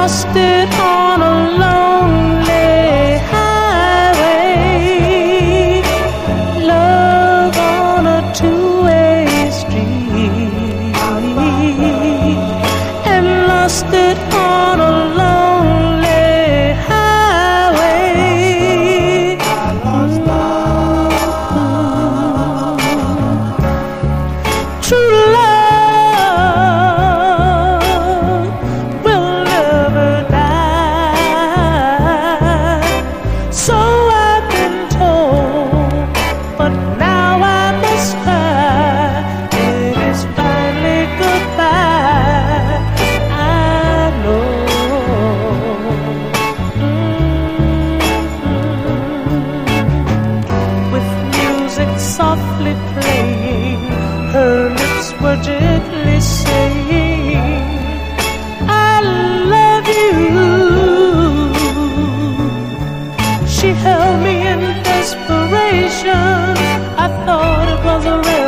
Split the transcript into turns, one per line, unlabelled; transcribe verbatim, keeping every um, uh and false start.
lost it on a lonely highway. Love on a two-way street, and lost it on a lonely highway. True love will never die, so I've been told, but now I must cry. It is finally goodbye, I know. Mm-hmm. With music softly playing, her lips were gently saying, I love you. She held me in desperation. I thought it was a